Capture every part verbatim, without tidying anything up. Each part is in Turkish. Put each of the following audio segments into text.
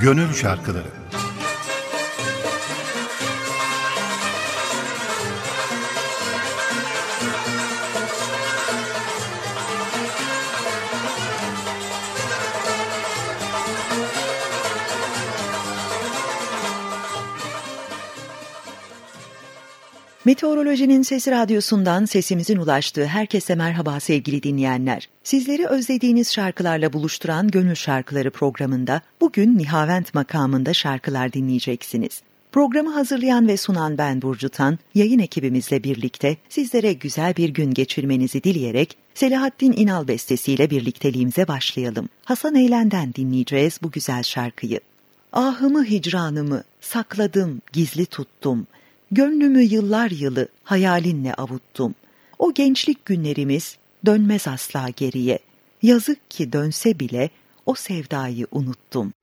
Gönül Şarkıları. Meteorolojinin Sesi Radyosu'ndan sesimizin ulaştığı herkese merhaba sevgili dinleyenler. Sizleri özlediğiniz şarkılarla buluşturan Gönül Şarkıları programında bugün Nihavent makamında şarkılar dinleyeceksiniz. Programı hazırlayan ve sunan ben Burcu Tan, yayın ekibimizle birlikte sizlere güzel bir gün geçirmenizi dileyerek Selahattin İnal bestesiyle birlikteliğimize başlayalım. Hasan Eylen'den dinleyeceğiz bu güzel şarkıyı. Ahımı hicranımı sakladım, gizli tuttum. Gönlümü yıllar yılı hayalinle avuttum. O gençlik günlerimiz dönmez asla geriye. Yazık ki dönse bile o sevdayı unuttum.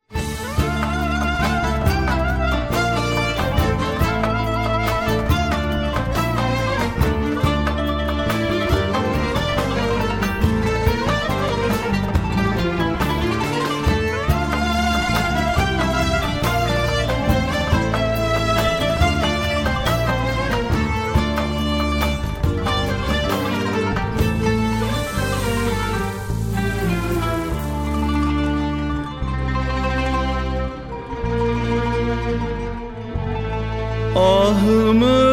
Ahımı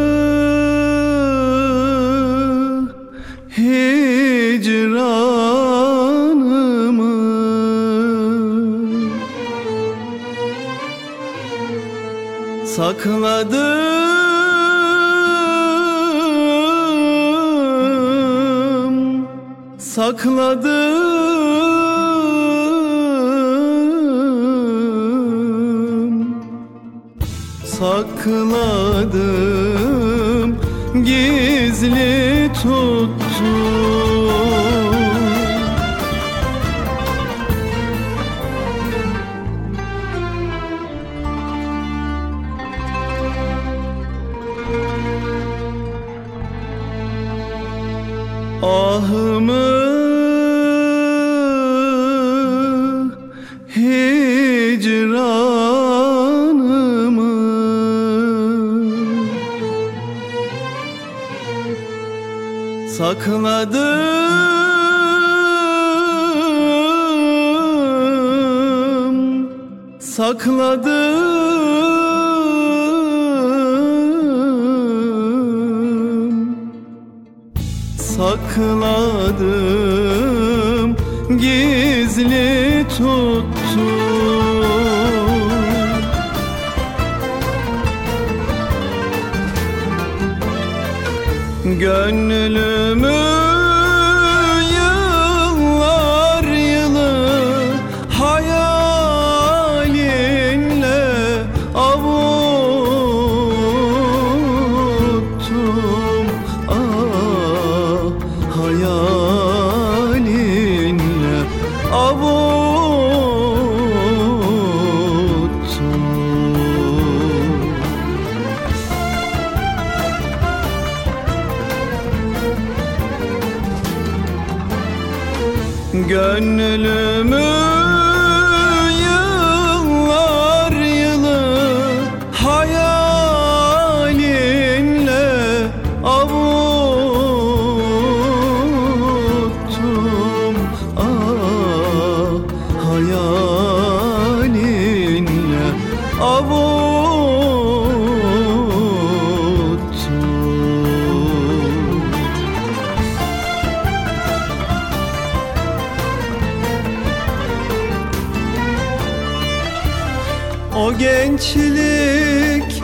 hicranımı sakladım, sakladım. Sakladım, gizli tuttum. Ahımı hicranımı sakladım, sakladım, sakladım, gizli tuttum. Gönlümü yıllar yılı hayalinle avuttum. Ah, hayalinle avuttum. Gönlümü yıllar yılı hayalinle avuttum. Ah, hayalinle avuttum. O gençlik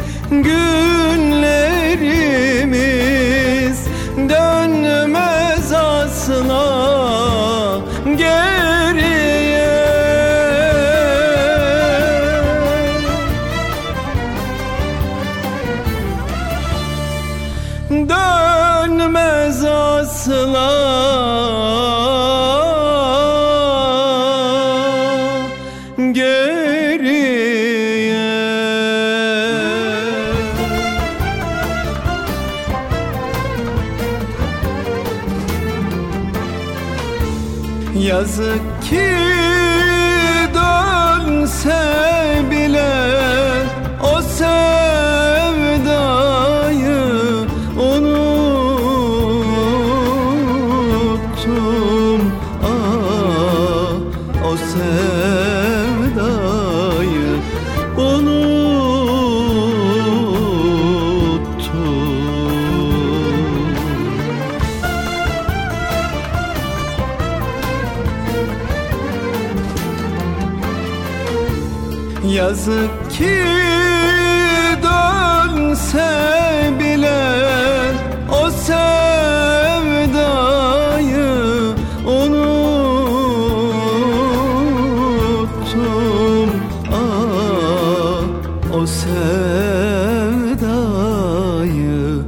günlerimiz dönmez asla geriye. Dönmez asla geriye. Yazık ki dönse dönse bile o sevdayı unuttum. Ah, o sevdayı unuttum. Yazık ki dönse bile o sevdayı unuttum. Ah, o sevdayı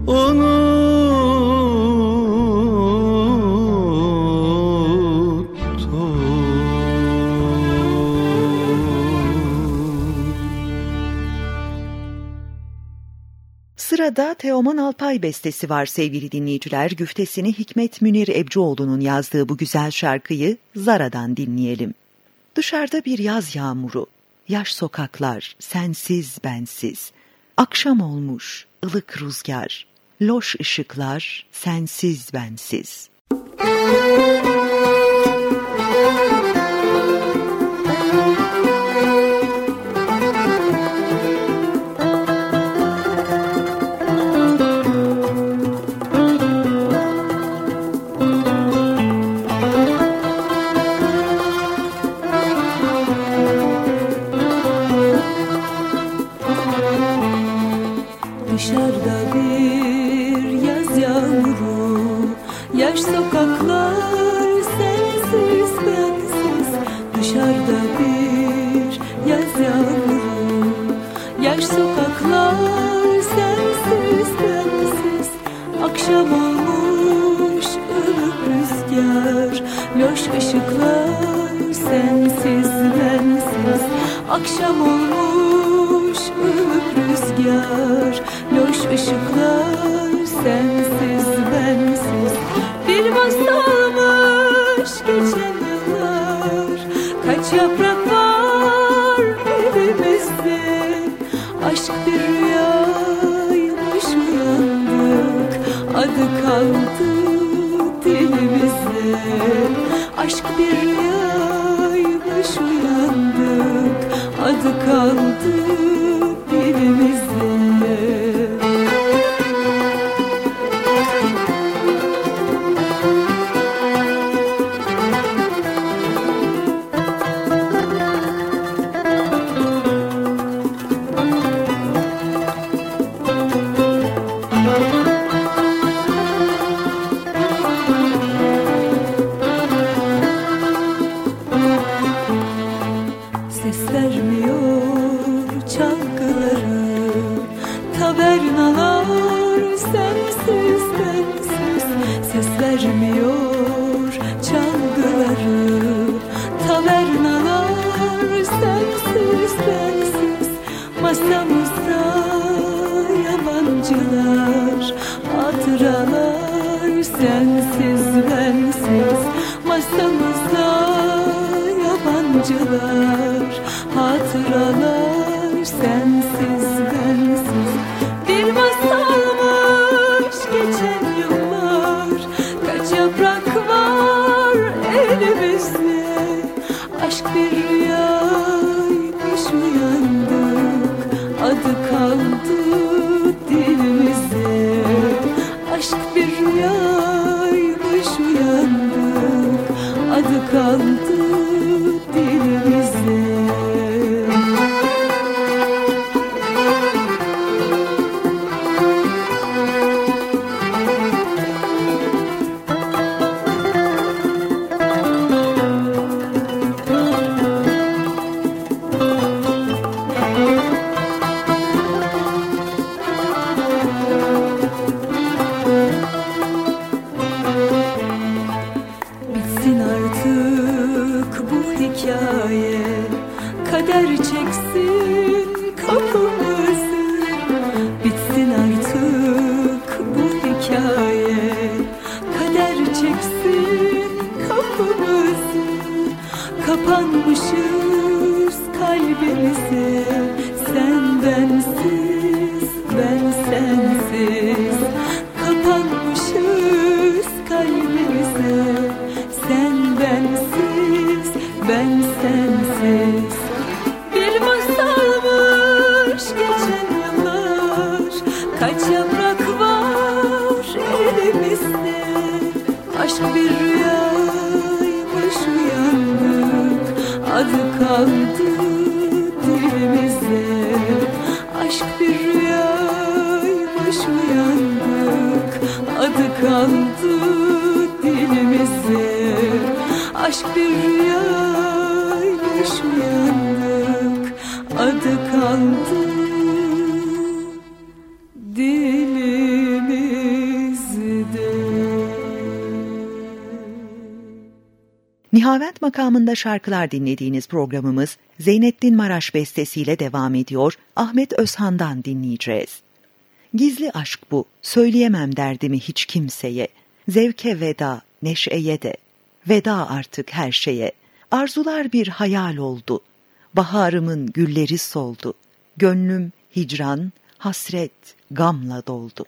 Sırada Teoman Alpay bestesi var sevgili dinleyiciler. Güftesini Hikmet Münir Ebcioğlu'nun yazdığı bu güzel şarkıyı Zara'dan dinleyelim. Dışarıda bir yaz yağmuru, yaş sokaklar, sensiz bensiz. Akşam olmuş, ılık rüzgar, loş ışıklar, sensiz bensiz. Dışarıda bir yaz yağmuru, yaş sokaklar sensiz bensiz. Dışarıda bir yaz yağmuru, yaş sokaklar sensiz bensiz. Akşam olmuş ılık rüzgar, loş ışıklar sensiz bensiz. Akşam olmuş ılık rüzgar, loş ışıklar sensiz bensiz. Bir masalmış geçen yıllar, kaç yaprak var evimizde. Aşk bir rüyaymış uyandık, adı kaldı dilimizde. Aşk bir rüyaymış uyandık, adı kaldı dilimizde. Ses vermiyor çalgıları, tavernalar sensiz bensiz. Ses vermiyor çalgıları, tavernalar sensiz bensiz. Masamızda yabancılar, hatıralar sensiz bensiz. Masamızda yabancılar, hatıralar sensiz bensiz. Bir masalmış geçen yıllar, kaç yaprak var elimizde. Aşk bir rüyaymış uyandık, adı kaldı dilimizde. Aşk bir rüyaymış uyandık, adı kaldı dilimizde. Bitsin artık bu hikaye, kader çeksin kapımızı. Bitsin artık bu hikaye, kader çeksin kapımızı. Kapanmışız kalbimize. Sen bensiz, ben sensiz, kapanmışız kalbimize. Sen bensiz, ben sensiz. Bir masalmış geçen yıllar, kaç yaprak var elimizde. Aşk bir rüyaymış, uyandık, adı kaldı dilimize. Aşk bir rüyaymış, uyandık, adı kaldı dilimize. Aşk bir rüyaymış, uyandık, adı kaldı dilimizde. Nihavent makamında şarkılar dinlediğiniz programımız Zeynettin Maraş bestesiyle devam ediyor. Ahmet Özhan'dan dinleyeceğiz. Gizli aşk bu, söyleyemem derdimi hiç kimseye. Zevke veda, neşeye de, veda artık her şeye. Arzular bir hayal oldu, baharımın gülleri soldu. Gönlüm hicran, hasret, gamla doldu.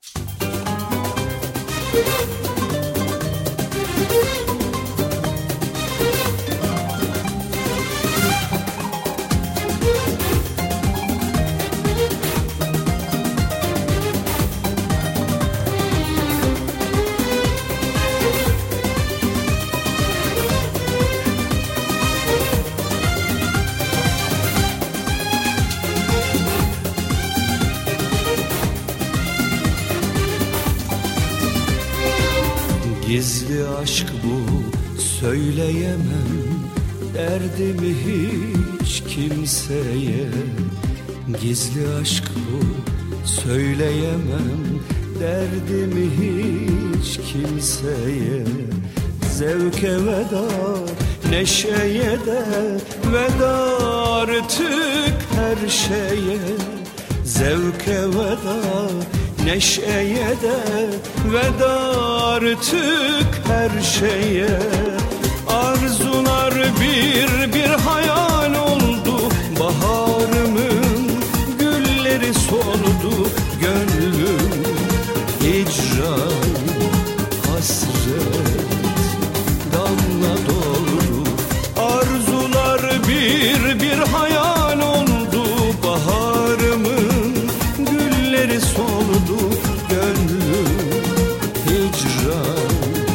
Gizli aşk bu, söyleyemem derdimi hiç kimseye. Gizli aşk bu, söyleyemem derdimi hiç kimseye. Zevke veda, neşeye de veda artık her şeye. Zevke veda, neşeye de veda artık her şeye. Arzular bir bir hayal oldu, baharımın gülleri soldu. Gönlüm hicran, hasret, damla doldu. Arzular bir bir hayal oldu, baharımın gülleri soldu. Gönlüm hicran,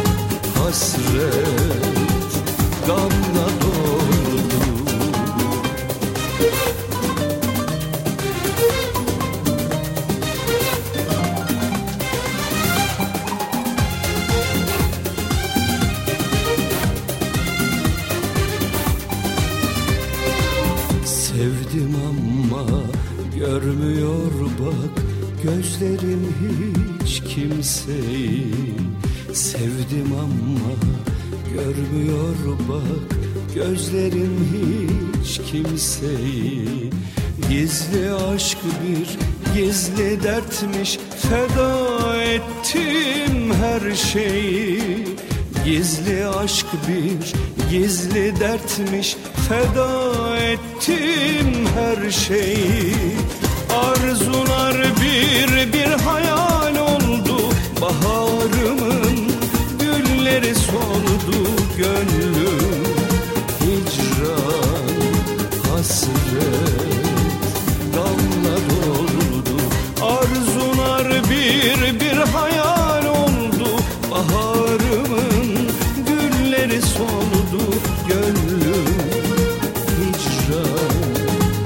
hasret, gamla doldu. Sevdim ama görmüyor bak gözlerim hiç kimseyi. Sevdim ama görmüyor bak gözlerim hiç kimseyi. Gizli aşk bir gizli dertmiş, feda ettim her şeyi. Gizli aşk bir gizli dertmiş, feda ettim her şeyi. Arzular bir bir hayal oldu, baharımın gülleri soldu. Gönlüm hicran, hasret, damla doldu. Arzular bir bir hayal oldu, baharımın gülleri soldu. Gönlüm hicran,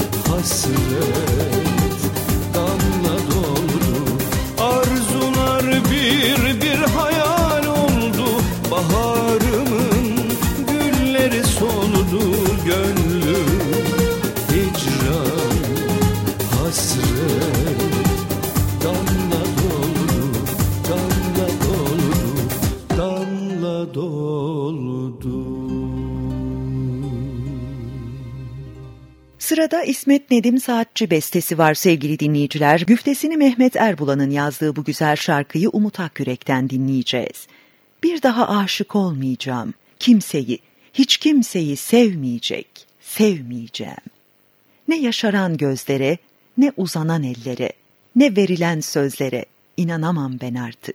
hasret, damla doldu. Arzular bir bir hayal oldu, baharımın gülleri soldu. Gönlüm hicran, hasret, damla doldu, damla doldu, damla doldu. Sırada İsmet Nedim Saatçi bestesi var sevgili dinleyiciler. Güftesini Mehmet Erbulan'ın yazdığı bu güzel şarkıyı Umut Akyürek'ten dinleyeceğiz. Bir daha aşık olmayacağım, kimseyi, hiç kimseyi sevmeyecek, sevmeyeceğim. Ne yaşaran gözlere, ne uzanan ellere, ne verilen sözlere inanamam ben artık.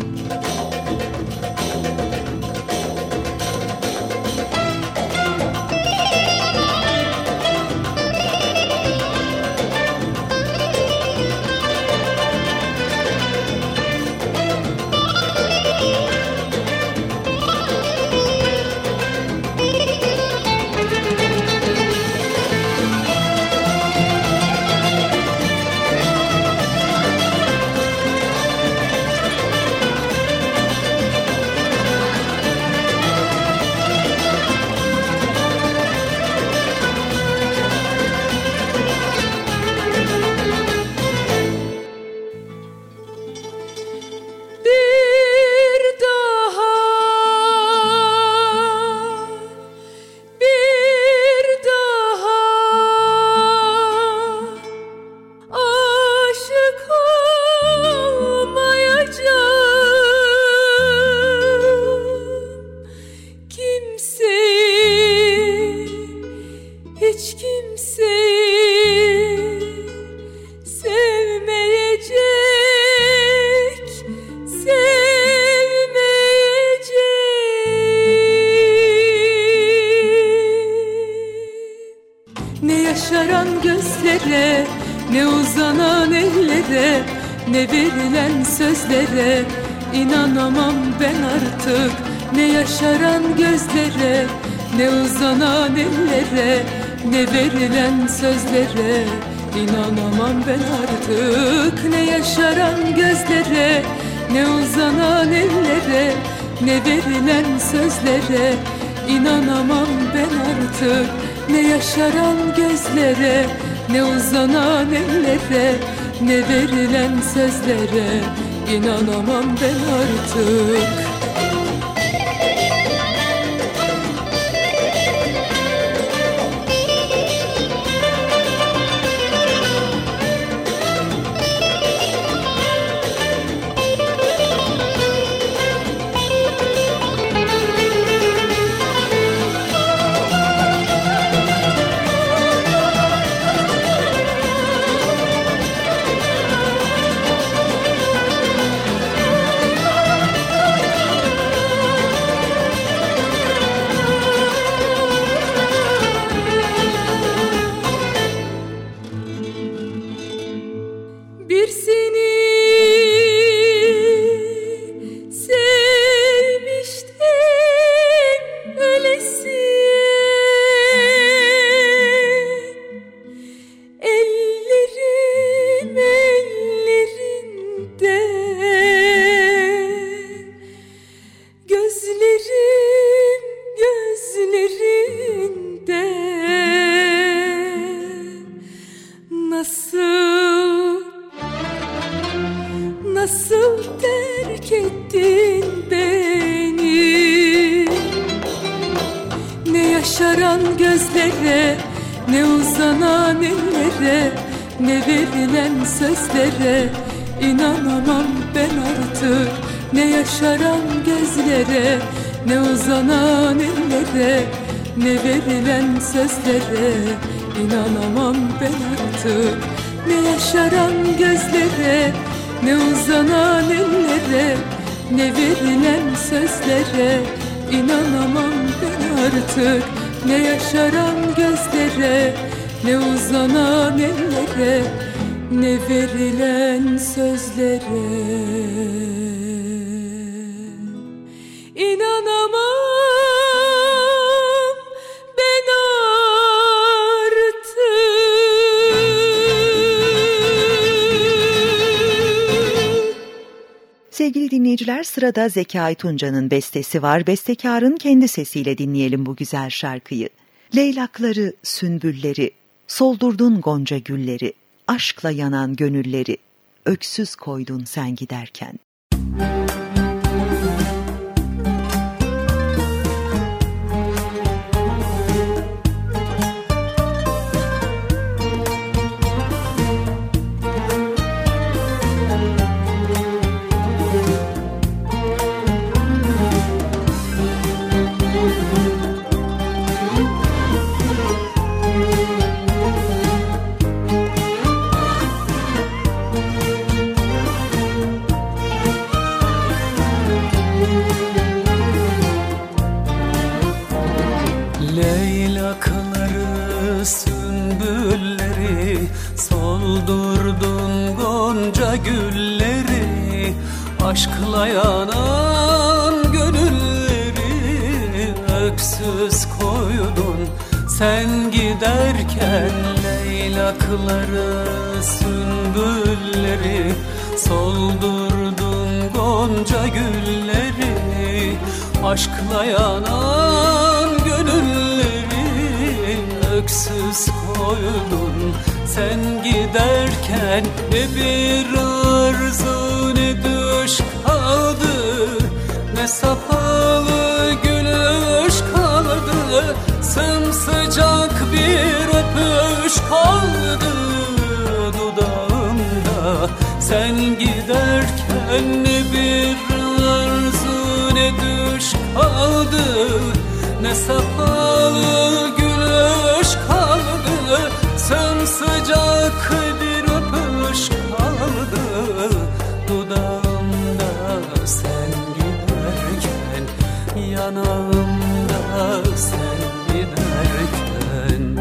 Ne uzanan ellere, ne verilen sözlere inanamam ben artık. Ne yaşaran gözlere, ne uzanan ellere, ne verilen sözlere inanamam ben artık. Ne yaşaran gözlere, ne uzanan ellere, ne verilen sözlere inanamam ben artık. Ne yaşaran gözlere, ne uzanan ellere, ne verilen sözlere inanamam ben artık. Gözlere, ne uzanan ellere, ne verilen sözlere inanamam ben artık. Ne yaşaran gözlere, ne uzanan ellere, ne verilen sözlere inanamam ben artık. Ne yaşaran gözlere, ne uzanan ellere, ne verilen sözlere inanamam ben artık. Ne yaşaran gözlere, ne uzanan ellere, ne verilen sözlere inanamam ben artık. Sevgili dinleyiciler, sırada Zekai Tunca'nın bestesi var. Bestekarın kendi sesiyle dinleyelim bu güzel şarkıyı. Leylakları, sünbülleri, soldurdun gonca gülleri, aşkla yanan gönülleri, öksüz koydun sen giderken. Leylakları, sümbülleri, soldurdun gonca gülleri, aşkla yanan gönülleri öksüz koydun sen giderken. Leylakları, sümbülleri, soldurdun gonca gülleri, aşkla yanan gönülleri öksüz koydun sen giderken. Ne bir arzu ne düş kaldı, ne sapalı gülüş kaldı, sımsıcak bir öpüş kaldı dudağımda sen giderken. Ne bir arzu ne düş kaldı, ne sapalı gülüş kaldı, sımsıcak bir öpüş kaldı dudağımda sen giderken, yanağımda sen giderken.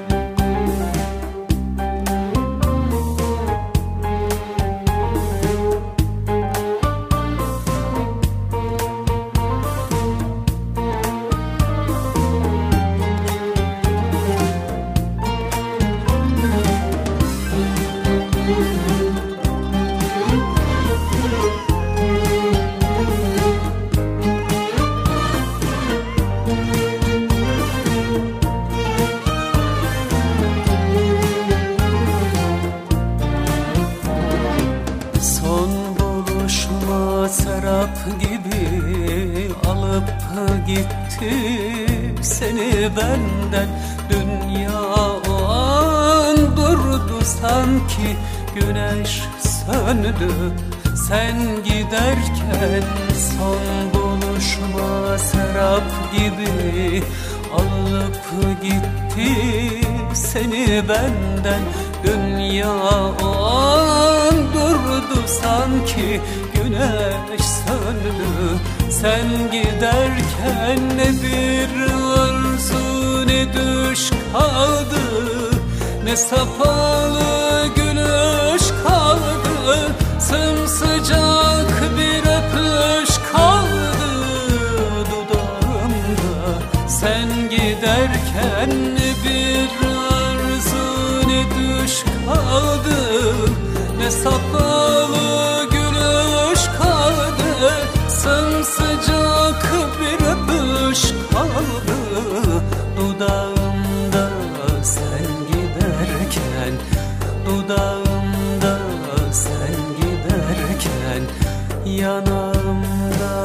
Gitti seni benden, dünya o an durdu sanki, güneş söndü sen giderken. Son buluşma serap gibi alıp gitti seni benden, dünya o an durdu sanki, güneş söndü sen giderken. Ne bir arzu ne düş kaldı, ne sapalı gülüş kaldı, sımsıcak bir öpüş kaldı dudağımda sen giderken. Ne bir arzu ne düş kaldı, ne sapalı gülüş kaldı, sımsıcak bir öpüş kaldı dudağımda sen giderken, dudağımda sen giderken, yanağımda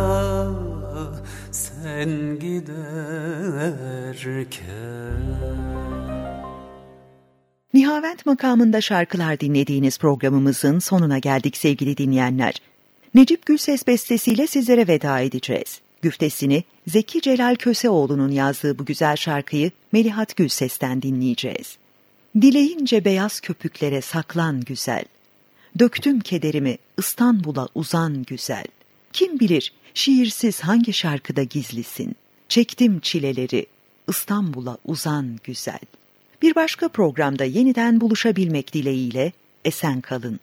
sen giderken. Nihavent makamında şarkılar dinlediğiniz programımızın sonuna geldik sevgili dinleyenler. Necip Gülses bestesiyle sizlere veda edeceğiz. Güftesini Zeki Celal Köseoğlu'nun yazdığı bu güzel şarkıyı Melihat Gülses'ten dinleyeceğiz. Dileyince beyaz köpüklere saklan güzel, döktüm kederimi İstanbul'a uzan güzel. Kim bilir şiirsiz hangi şarkıda gizlisin, çektim çileleri İstanbul'a uzan güzel. Bir başka programda yeniden buluşabilmek dileğiyle esen kalın.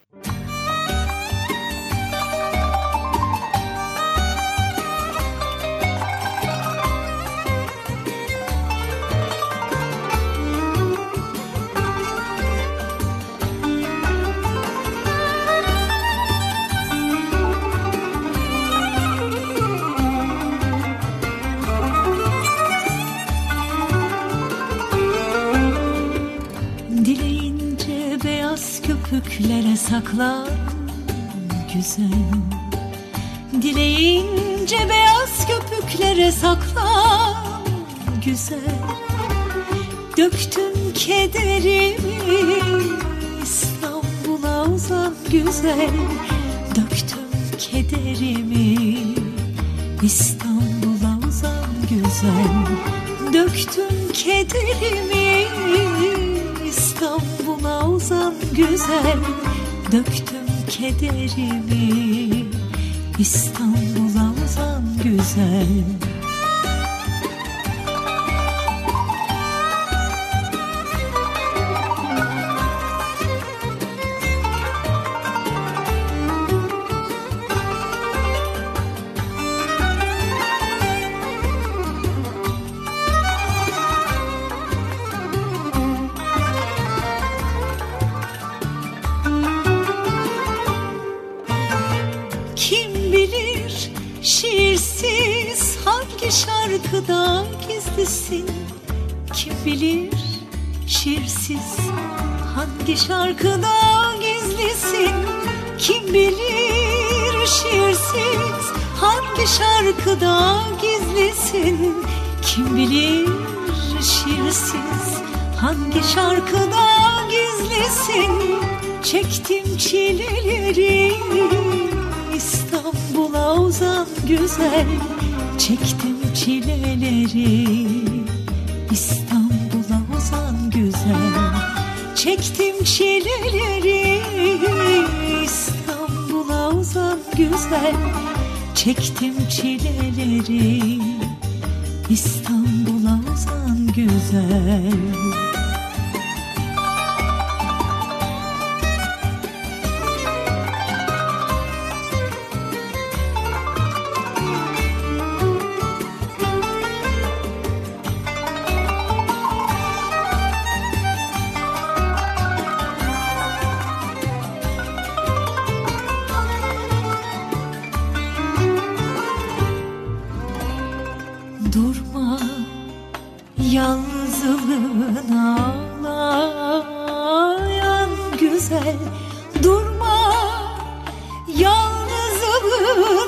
Köpüklere saklan güzel, dileyince beyaz köpüklere saklan güzel. Döktüm kederimi İstanbul'a uzan güzel, döktüm kederimi İstanbul'a uzan güzel, döktüm kederimi İstanbul'a uzan güzel, döktüm kederimi İstanbul'a uzan güzel. şarkıda gizlisin? Kim bilir şiirsiz hangi şarkıda gizlisin? Kim bilir şiirsiz hangi şarkıda gizlisin? Kim bilir şiirsiz hangi şarkıda gizlisin? Çektim çileleri İstanbul'a uzan güzel. Çektim çileleri İstanbul'a uzan güzel. Çektim çileleri İstanbul'a uzan güzel. Çektim çileleri İstanbul'a uzan güzel. Durma yalnızlığın ağlayan güzel. Durma yalnızlığın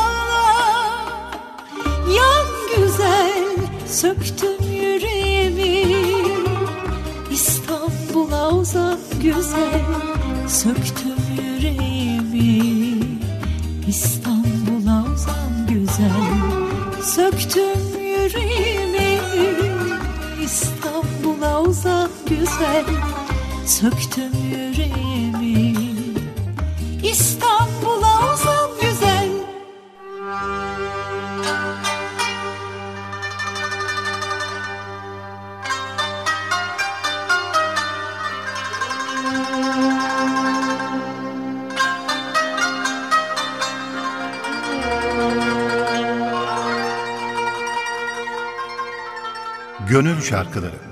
ağlayan güzel. Söktüm yüreğimi İstanbul'a uzan güzel. Söktüm yüreğimi İstanbul'a uzan güzel. Söktüm yüreğimi İstanbul'a uzan güzel. Söktüm yüreğimi İstanbul'a uzan güzel. Gönül Şarkıları.